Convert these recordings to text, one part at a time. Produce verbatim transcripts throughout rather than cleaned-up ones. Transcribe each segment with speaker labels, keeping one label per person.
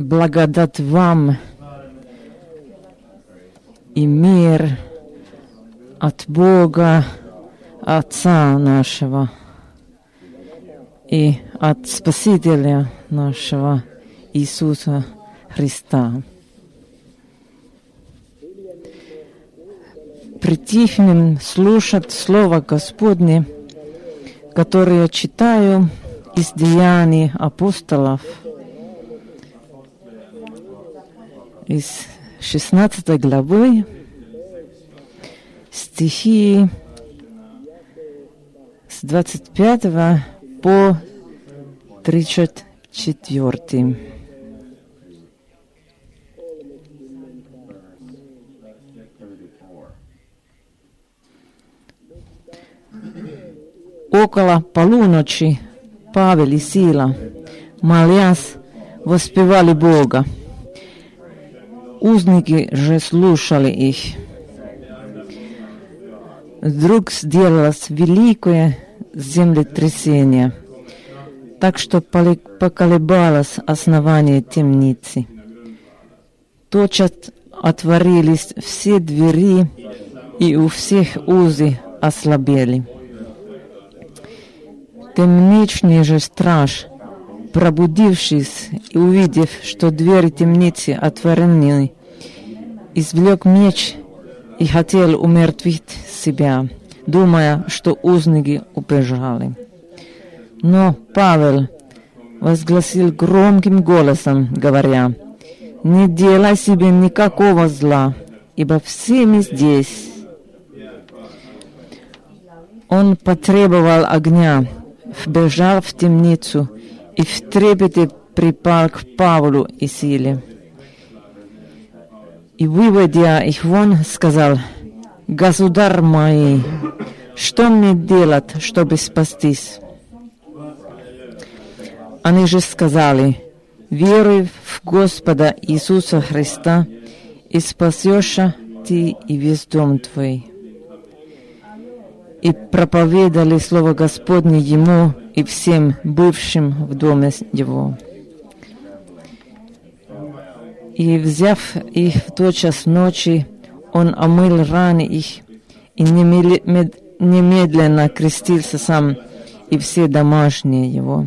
Speaker 1: Благодать вам и мир от Бога, Отца нашего и от Спасителя нашего Иисуса Христа. Притихнем слушать Слово Господне, которое читаю из Деяний апостолов, из шестнадцатой главы, стихи с двадцать пятого по тридцать четвёртый. Около полуночи Павел и Сила, молясь, воспевали Бога. Узники же слушали их. Вдруг сделалось великое землетрясение, так что поколебалось основание темницы. Тотчас отворились все двери, и у всех узы ослабели. Темничный же страж, пробудившись и увидев, что двери темницы отворены, извлек меч и хотел умертвить себя, думая, что узники убежали. Но Павел возгласил громким голосом, говоря: «Не делай себе никакого зла, ибо все мы здесь». Он потребовал огня, вбежал в темницу и в трепете припал к Павлу и Силе. И, выводя их вон, сказал: «Государь мои, что мне делать, чтобы спастись?» Они же сказали: «Веруй в Господа Иисуса Христа, и спасешься ты и весь дом твой». И проповедали слово Господне ему и всем бывшим в доме его. И, взяв их в тот час ночи, он омыл раны их и немедленно крестился сам и все домашние его.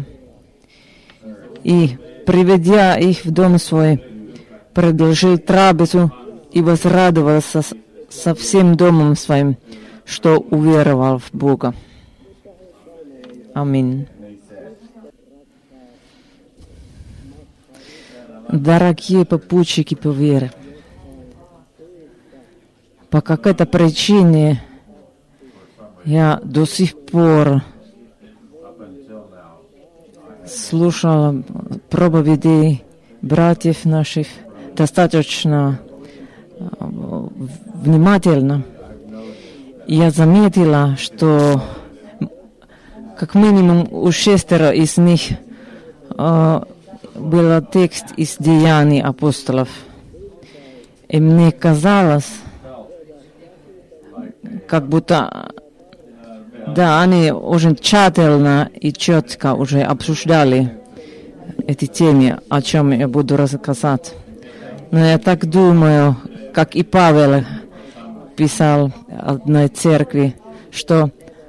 Speaker 1: И, приведя их в дом свой, предложил трапезу и возрадовался со всем домом своим, что уверовал в Бога. Аминь. Дорогие попутчики по вере, по какой-то причине я до сих пор слушал проповеди братьев наших достаточно внимательно. Я заметила, что как минимум у шестеро из них э, был текст из Деяний апостолов. И мне казалось, как будто, да, они очень тщательно и четко уже обсуждали эти темы, о чем я буду рассказать. Но я так думаю, как и Павел писал одной церкви, что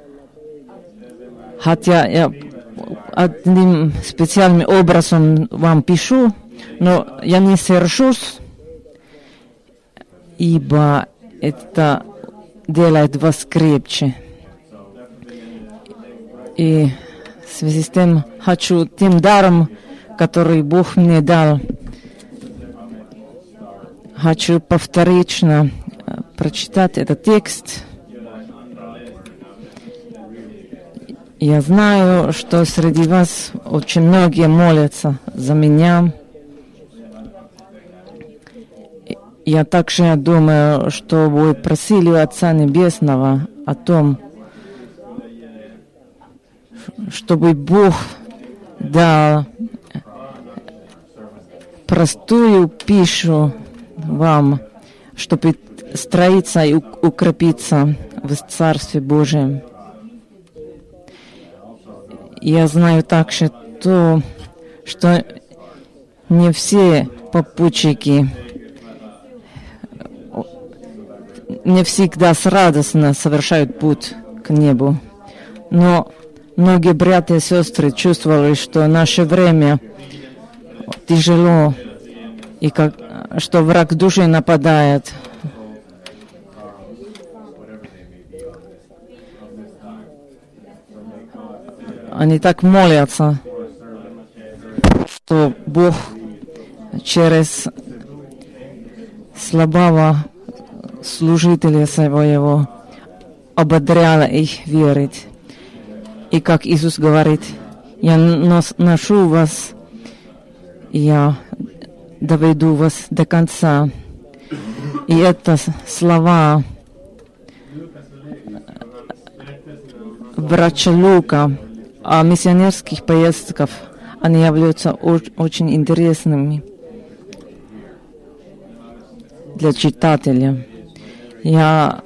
Speaker 1: хотя я одним специальным образом вам пишу, но я не сержусь, ибо это делает вас крепче. И в связи с тем хочу тем даром, который Бог мне дал, хочу повторично прочитать этот текст. Я знаю, что среди вас очень многие молятся за меня. Я также думаю, что вы просили у Отца Небесного о том, чтобы Бог дал простую пищу вам, чтобы строиться и укрепиться в Царстве Божьем. Я знаю также то, что Не все попутчики не всегда радостно совершают путь к небу. Но многие братья и сестры чувствовали, что наше время тяжело, и как, что враг души нападает. Они так молятся, что Бог через слабого служителя своего ободрял их верить. И как Иисус говорит, я ношу вас, я доведу вас до конца. И это слова врача Лука о миссионерских поездках, они являются очень интересными для читателя. Я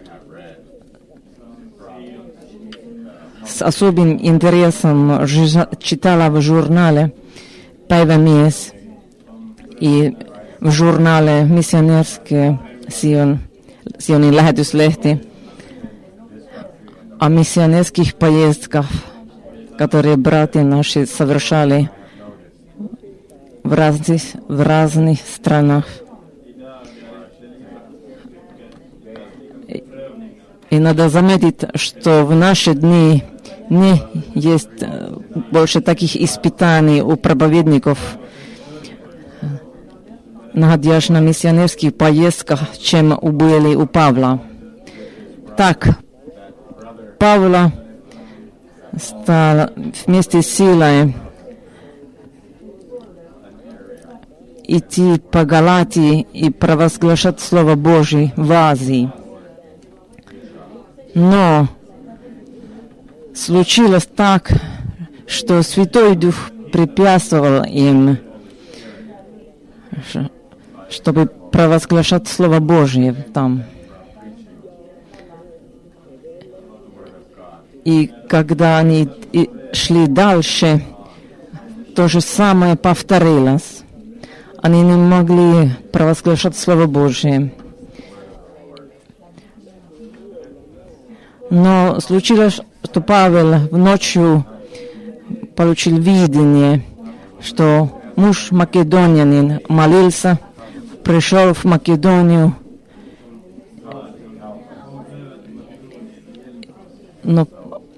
Speaker 1: с особым интересом читала в журнале «Päivämies» и в журнале «Миссионерские Сион», Sionin lähetyslehti о миссионерских поездках, которые братья наши совершали в разных, в разных странах. И надо заметить, что в наши дни не есть больше таких испытаний у проповедников, находясь на миссионерских поездках, чем были у Павла. Так, Павла стал вместе с силой идти по Галатии и провозглашать Слово Божие в Азии. Но случилось так, что Святой Дух препятствовал им, чтобы провозглашать Слово Божие там. И когда они шли дальше, то же самое повторилось. Они не могли провозглашать Слово Божие. Но случилось, что Павел ночью получил видение, что муж македонянин молился, пришел в Македонию, но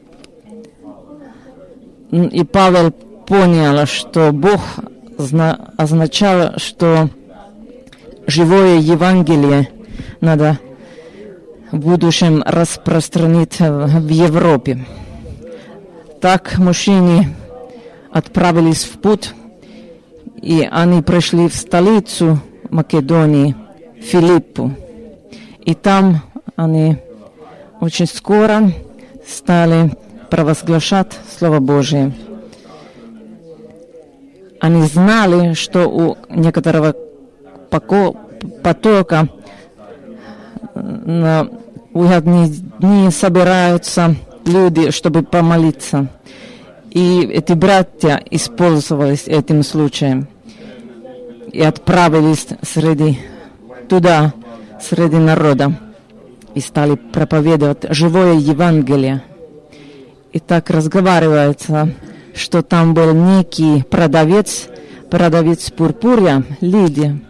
Speaker 1: и Павел понял, что Бог означал, что живое Евангелие надо в будущем распространить в Европе. Так мужчины отправились в путь, и они пришли в столицу Македонии, Филиппу. И там они очень скоро стали провозглашать Слово Божие. Они знали, что у некоторого потока на выходные дни собираются люди, чтобы помолиться. И эти братья использовались этим случаем и отправились среди, туда, среди народа, и стали проповедовать живое Евангелие. И так разговаривается, что там был некий продавец, продавец пурпуря, Лидия,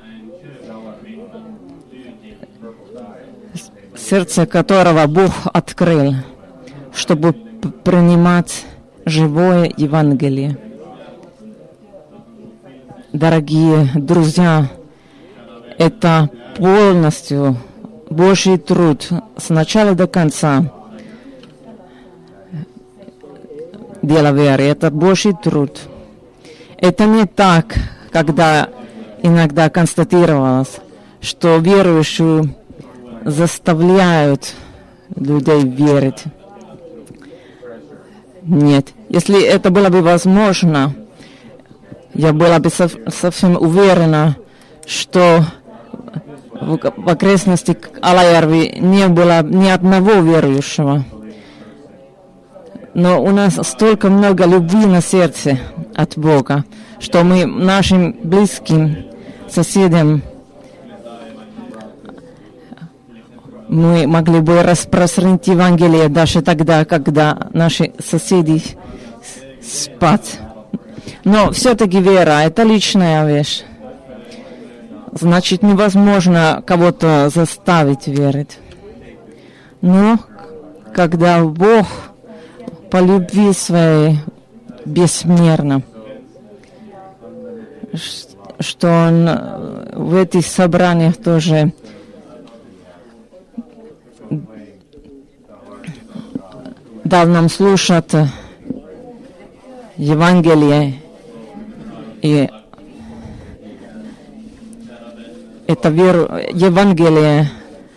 Speaker 1: сердце которого Бог открыл, чтобы принимать живое Евангелие. Дорогие друзья, это полностью Божий труд с начала до конца. Дело веры, это Божий труд. Это не так, когда иногда констатировалось, что верующие заставляют людей верить. Нет. Если это было бы возможно, я была бы совсем уверена, что в окрестностях Алаярви не было ни одного верующего. Но у нас столько много любви на сердце от Бога, что мы нашим близким соседям мы могли бы распространить Евангелие даже тогда, когда наши соседи спят. Но все-таки вера – это личная вещь. Значит, невозможно кого-то заставить верить. Но когда Бог по любви своей бессмерно, что Он в этих собраниях тоже дал нам слушать Евангелие, и это веру, Евангелие,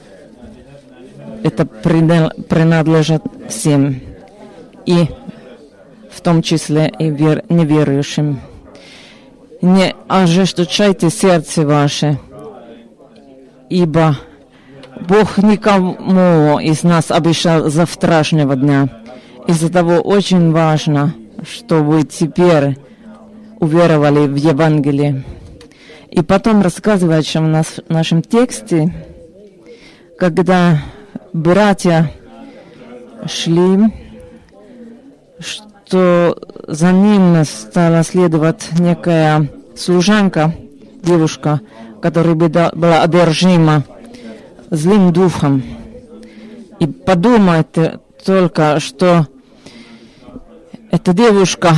Speaker 1: это принадлежит всем, и в том числе и вер, неверующим. Не ожесточайте сердце ваше, ибо Бог никому из нас обещал завтрашнего дня. Из-за того очень важно, что вы теперь уверовали в Евангелие. И потом рассказывается в, нас, в нашем тексте, когда братья шли, что за ним стала следовать некая служанка, девушка, которая была одержима злым духом. И подумайте только, что эта девушка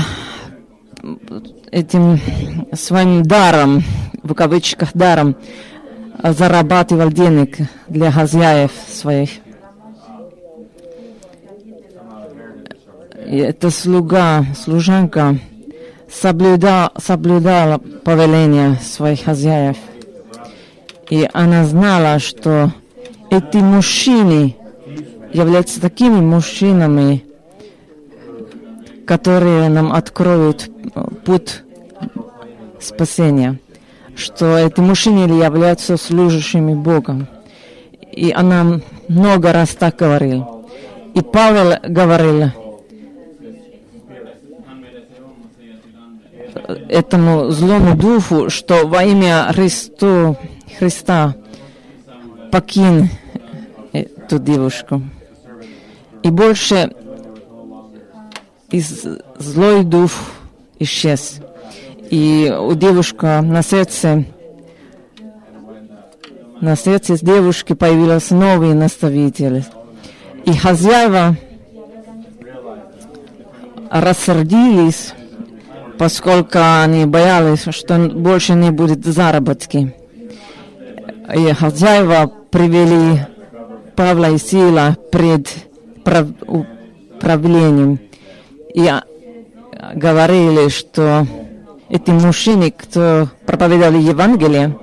Speaker 1: этим своим даром, в кавычках даром, зарабатывал денег для хозяев своих. И эта слуга, служанка соблюдала, соблюдала повеления своих хозяев. И она знала, что эти мужчины являются такими мужчинами, которые нам откроют путь спасения, что эти мужчины являются служащими Богом. И она много раз так говорила. И Павел говорил этому злому духу, что во имя Христу, Христа покинь эту девушку. И больше из злой дух исчез. И у девушки на сердце, на сердце девушки появились новые наставители. И хозяева рассердились, поскольку они боялись, что больше не будет заработки. И хозяева привели Павла и Сила пред правлением. И говорили, что эти мужчины, кто проповедовали Евангелие,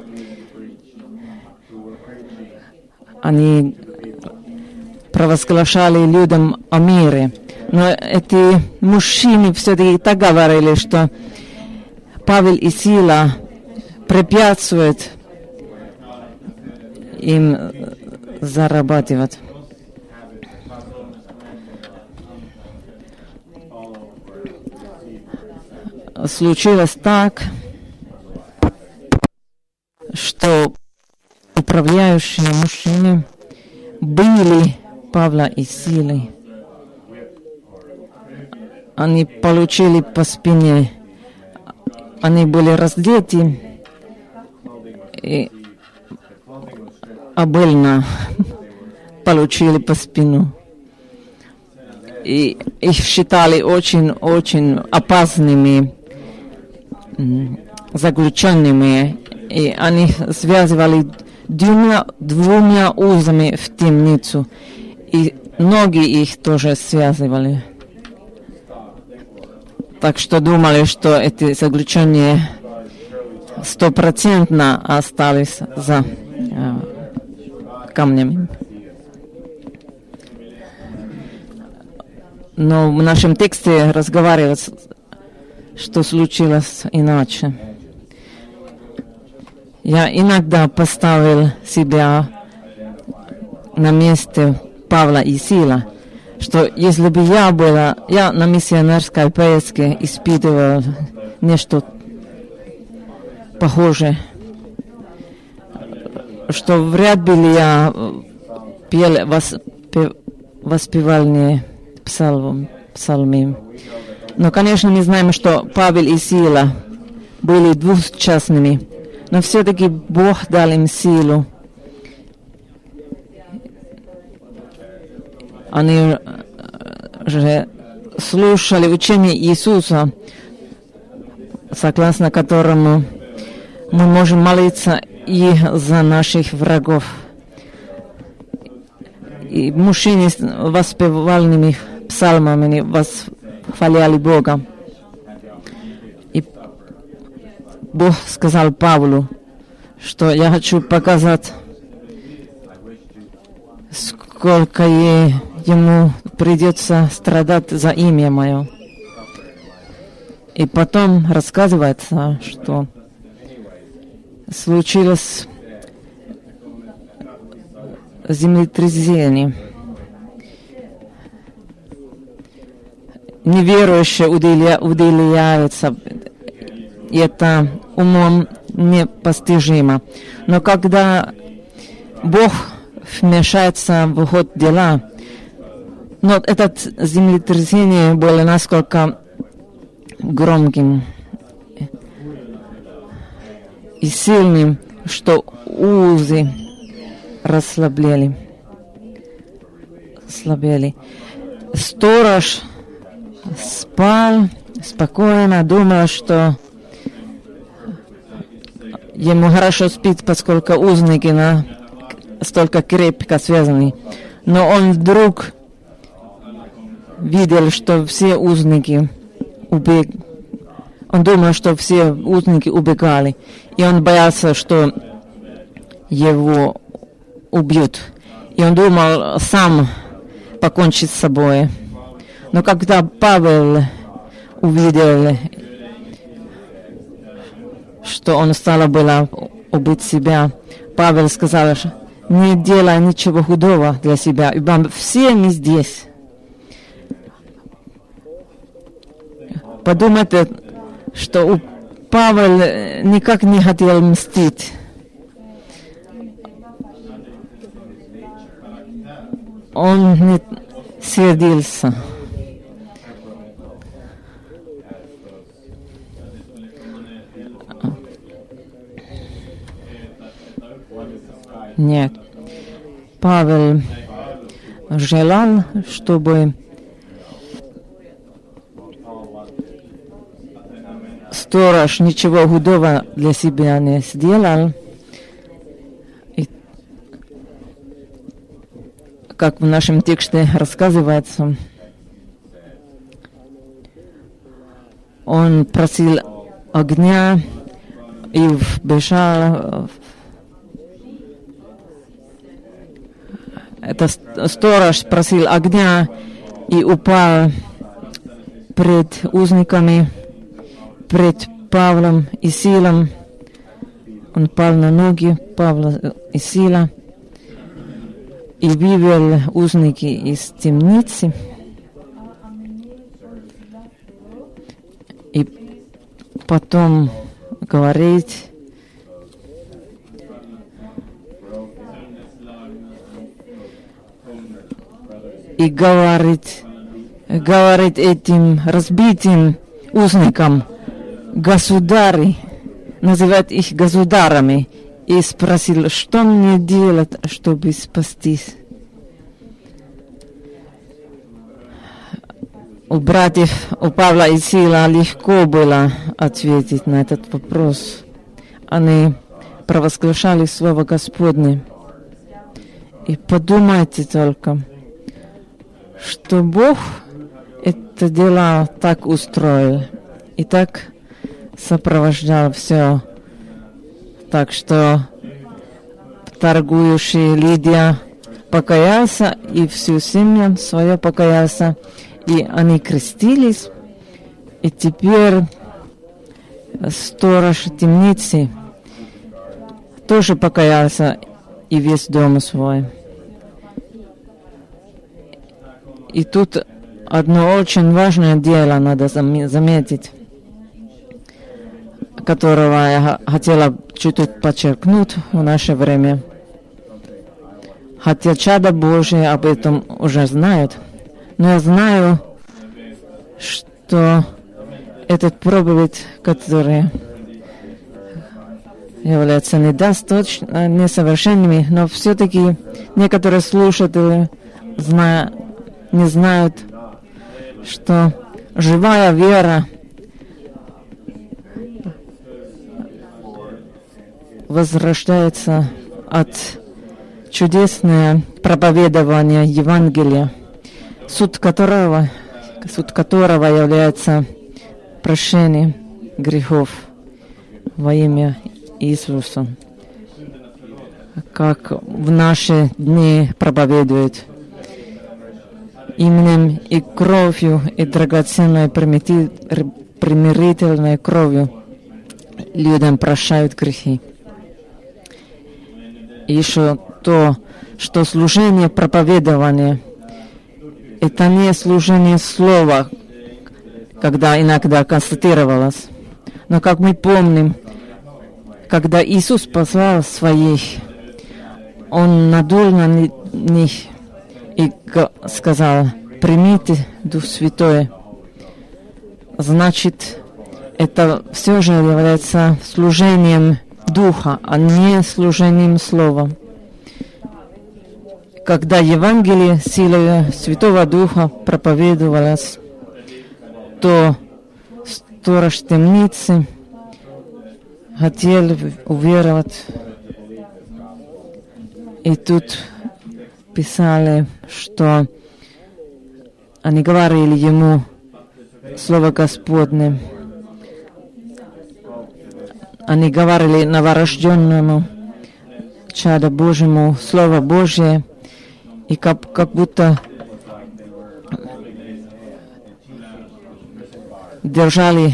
Speaker 1: они провозглашали людям о мире. Но эти мужчины все-таки так говорили, что Павел и Сила препятствуют им зарабатывать. Случилось так, что управляющие мужчины били Павла и Силы. Они получили по спине. Они были раздеты и обильно получили по спину. И их считали очень-очень опасными заключенными, и они связывали двумя, двумя узами в темницу, и ноги их тоже связывали. Так что думали, что эти заключенные стопроцентно остались за э, камнями. Но в нашем тексте разговаривается, что случилось иначе. Я иногда поставил себя на месте Павла и Сила, что если бы я была, я на миссионерской поездке испытывала нечто похожее, что вряд ли я пел воспев, воспевальные псалмы, псалмы. Но, конечно, мы знаем, что Павел и Сила были двухчастными, но все-таки Бог дал им силу. Они же слушали учение Иисуса, согласно которому мы можем молиться и за наших врагов. И мужчины с воспевальными псалмами восхваляли Бога. И Бог сказал Павлу, что я хочу показать, сколько ему придется страдать за имя мое. И потом рассказывается, что случилось землетрясение. Неверующие уделя, уделяются, и это умом непостижимо. Но когда Бог вмешается в ход дела, но это землетрясение было насколько громким и сильным, что узы расслабляли, слабели. Сторож спал спокойно, думал, что ему хорошо спит, поскольку узники на столько крепко связаны. Но он вдруг видел, что все узники убегали. Он думал, что все узники убегали. И он боялся, что его убьют. И он думал сам покончить с собой. Но когда Павел увидел, что он стало было убить себя, Павел сказал, не делай ничего худого для себя, ибо все мы здесь. Подумайте, что у Павел никак не хотел мстить. Он не сердился. Нет. Павел желал, чтобы сторож ничего худого для себя не сделал. И, как в нашем тексте рассказывается, он просил огня и вбежал. Это сторож просил огня и упал пред узниками, пред Павлом и Силом. Он пал на ноги Павла и Сила и вывел узники из темницы. И потом говорит, и говорит, говорит этим разбитым узникам, государи, называет их государами, и спросил, что мне делать, чтобы спастись. У братьев, у Павла и Сила легко было ответить на этот вопрос. Они провозглашали Слово Господне. И подумайте только, что Бог это дело так устроил и так сопровождал все. Так что торгующий Лидия покаялся, и всю семью свою покаялся, и они крестились, и теперь сторож темницы тоже покаялся, и весь дом свой. И тут одно очень важное дело надо заметить, которого я хотела чуть-чуть подчеркнуть в наше время. Хотя чада Божие об этом уже знают, но я знаю, что этот проповедь, который является недостаточно несовершенными, но все-таки некоторые слушатели зна, не знают, что живая вера возрождается от чудесного проповедования Евангелия, суть которого, суть которого является прощение грехов во имя Иисуса, как в наши дни проповедуют. Именем и кровью, и драгоценной примирительной кровью людям прощают грехи. И еще то, что служение проповедования — это не служение слова, когда иногда констатировалось. Но, как мы помним, когда Иисус послал своих, Он надул на них и сказал: «Примите Дух Святой». Значит, это все же является служением Духа, а не служением Слова. Когда Евангелие силой Святого Духа проповедовалось, то сторож темницы хотел уверовать. И тут писали, что они говорили ему Слово Господне. Они говорили новорожденному чаду Божьему Слово Божье, и как, как будто держали,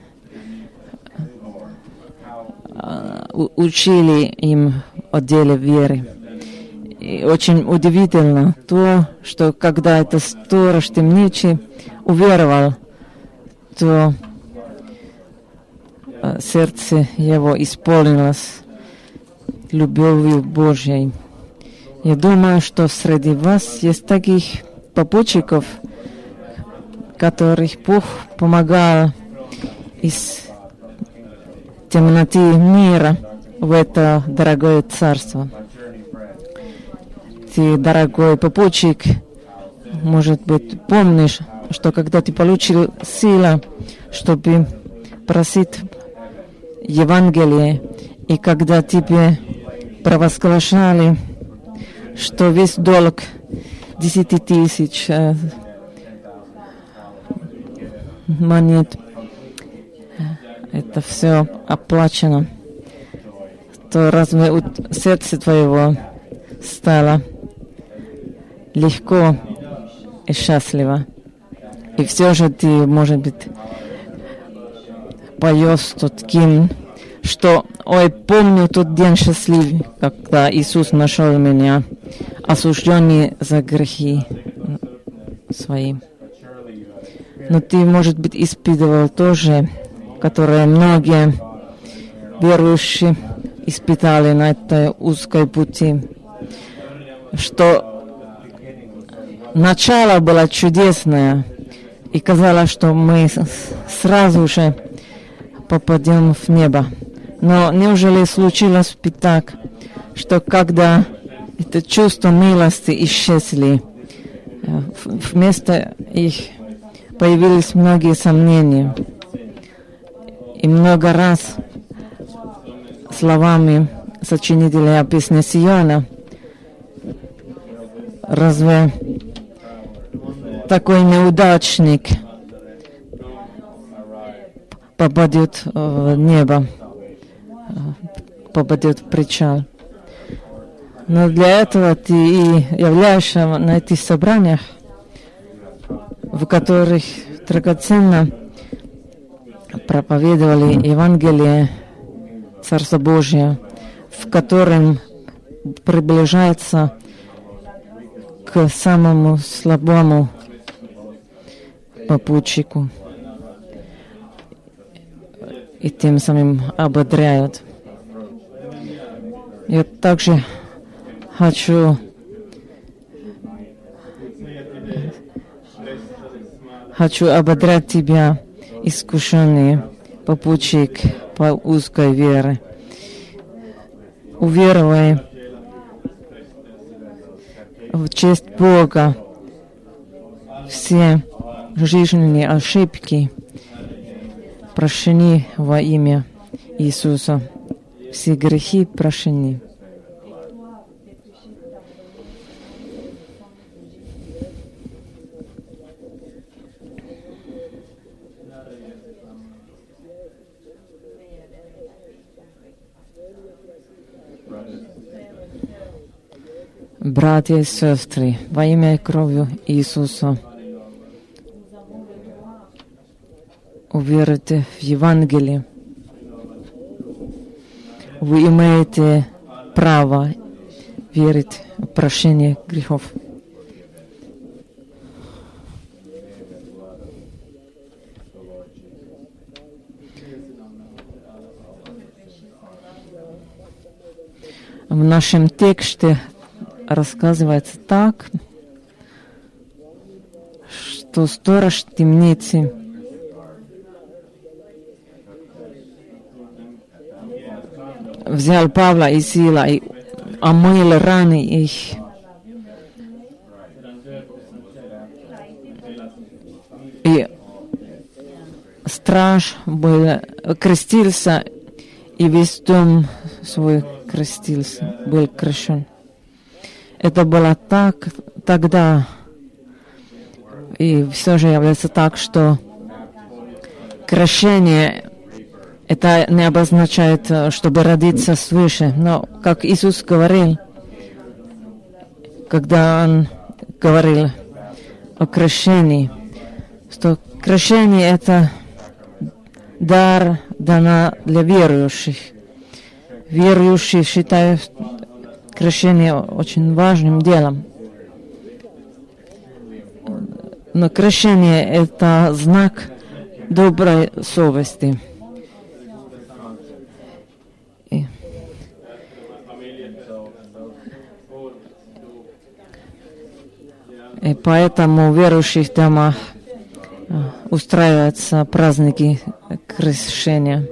Speaker 1: учили им о деле веры. И очень удивительно то, что когда этот сторож темницы уверовал, то сердце его исполнилось любовью Божьей. Я думаю, что среди вас есть таких попутчиков, которых Бог помогал из темноты мира в это дорогое царство. Ты, дорогой попутчик, может быть, помнишь, что когда ты получил силу, чтобы просить Евангелие, и когда тебе провозглашали, что весь долг десяти тысяч э, монет, это все оплачено, то разве у сердца твоего стало легко и счастливо? И все же ты, может быть, поешь тот гимн, что «Ой, помню тот день счастливый, когда Иисус нашел меня, осужденный за грехи свои». Но ты, может быть, испытывал тоже, которое многие верующие испытали на этой узкой пути, что начало было чудесное, и казалось, что мы сразу же попадем в небо. Но неужели случилось бы так, что когда это чувство милости исчезли, вместо их появились многие сомнения, и много раз словами сочинителя песни Сиона: разве такой неудачник попадет в небо, попадет в причал? Но для этого ты и являешься на этих собраниях, в которых драгоценно проповедовали Евангелие Царства Божия, в котором приближается к самому слабому попутчику и тем самым ободряют. Я также хочу хочу ободрять тебя, искушенный попутчик по узкой вере. Уверовай в честь Бога, все жизненные ошибки прощены во имя Иисуса. Все грехи прощены. Братья и сестры, во имя и кровью Иисуса, уверуйте в Евангелие. Вы имеете право верить в прощение грехов. В нашем тексте рассказывается так, что сторож темницы взял Павла и Сила и омыл раны их. И страж был, крестился, и весь дом свой крестился, был крещен. Это было так тогда, и все же является так, что крещение это не обозначает, чтобы родиться свыше. Но, как Иисус говорил, когда Он говорил о крещении, что крещение — это дар, дана для верующих. Верующие считают крещение очень важным делом. Но крещение — это знак доброй совести. И поэтому в верующих домах устраиваются праздники крещения.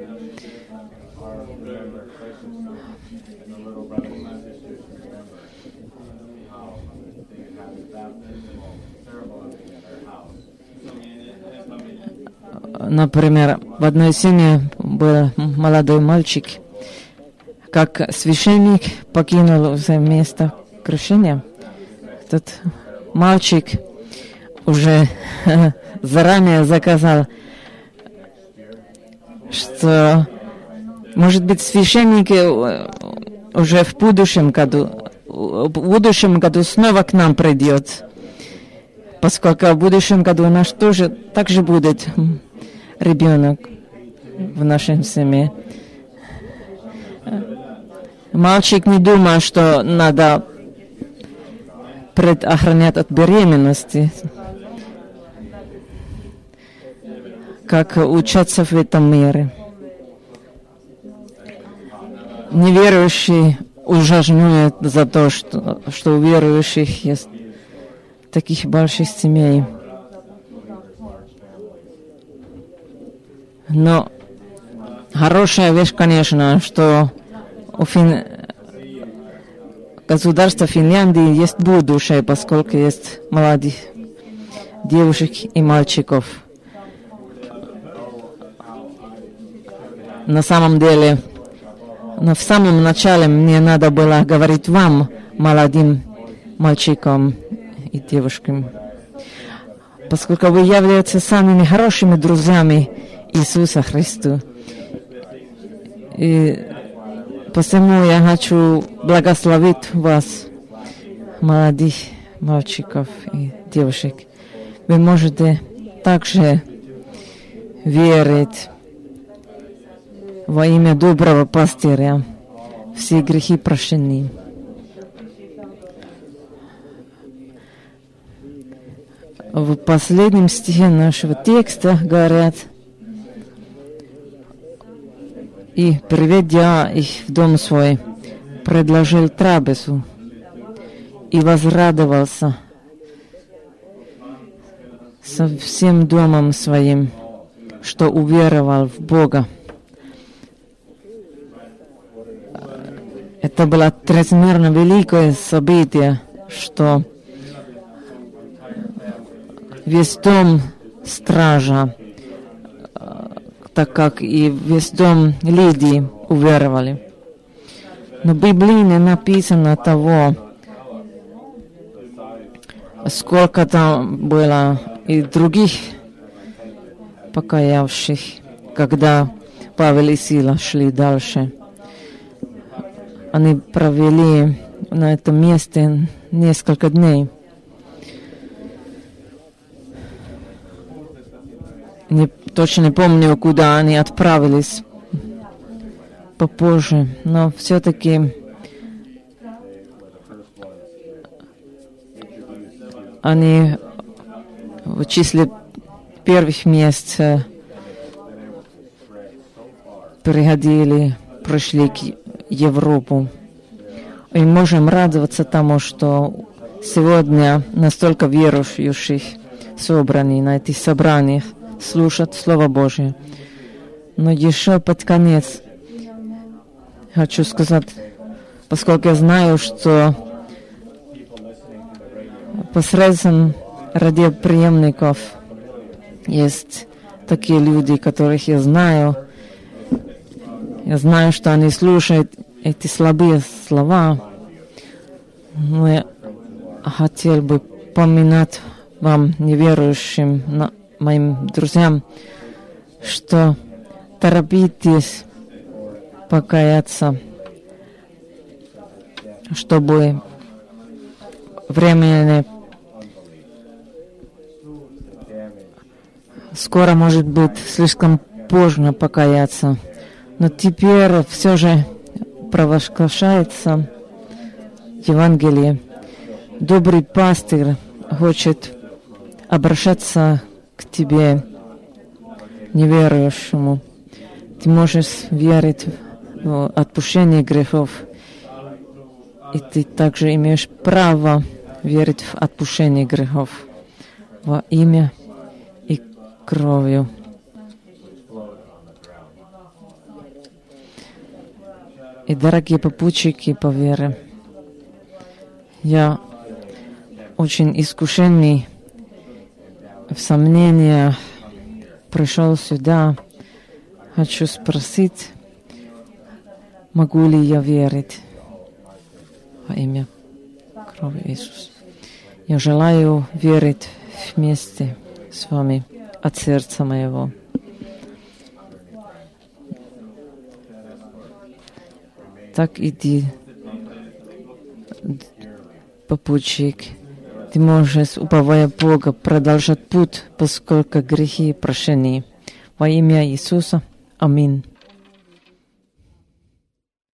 Speaker 1: Например, в одной семье был молодой мальчик. Как священник покинул место крещения, этот мальчик уже заранее заказал, что, может быть, священник уже в будущем году, в будущем году снова к нам придет, поскольку в будущем году у нас тоже также будет ребенок в нашей семье. Мальчик не думал, что надо предохранять от беременности, как учатся в этом мире. Неверующие ужаснули за то, что, что у верующих есть таких больших семей. Но хорошая вещь, конечно, что у Фин... государства Финляндии есть будущее, поскольку есть молодых девушек и мальчиков. На самом деле, но в самом начале мне надо было говорить вам, молодым мальчикам и девушкам, поскольку вы являетесь самыми хорошими друзьями Иисуса Христа. И посему я хочу благословить вас, молодых мальчиков и девушек. Вы можете также верить во имя доброго пастыря. Все грехи прощены. В последнем стихе нашего текста говорят: «И, приведя их в дом свой, предложил трапезу и возрадовался со всем домом своим, что уверовал в Бога». Это было чрезмерно великое событие, что весь дом стража, так как и весь дом Лидии уверовали. Но в Библии не написано того, сколько там было и других покаявших, когда Павел и Сила шли дальше. Они провели на этом месте несколько дней. Не, точно не помню, куда они отправились попозже, но все-таки они в числе первых мест приходили, пришли к Европу. И можем радоваться тому, что сегодня настолько верующих собраны на этих собраниях, слушать Слово Божие. Но еще под конец хочу сказать, поскольку я знаю, что посредством радиоприемников есть такие люди, которых я знаю. Я знаю, что они слушают эти слабые слова. Но я хотел бы поминать вам, неверующим, моим друзьям, что торопитесь покаяться, чтобы время скоро может быть слишком поздно покаяться. Но теперь все же провозглашается Евангелие. Добрый пастырь хочет обращаться к тебе, неверующему. Ты можешь верить в отпущение грехов, и ты также имеешь право верить в отпущение грехов во имя и кровью. И, дорогие попутчики по вере, я очень искушенный в сомнениях пришел сюда. Хочу спросить, могу ли я верить во имя крови Иисуса. Я желаю верить вместе с вами от сердца моего. Так иди, попутчик, ты можешь, уповая Бога, продолжать путь, поскольку грехи прощены. Во имя Иисуса. Аминь.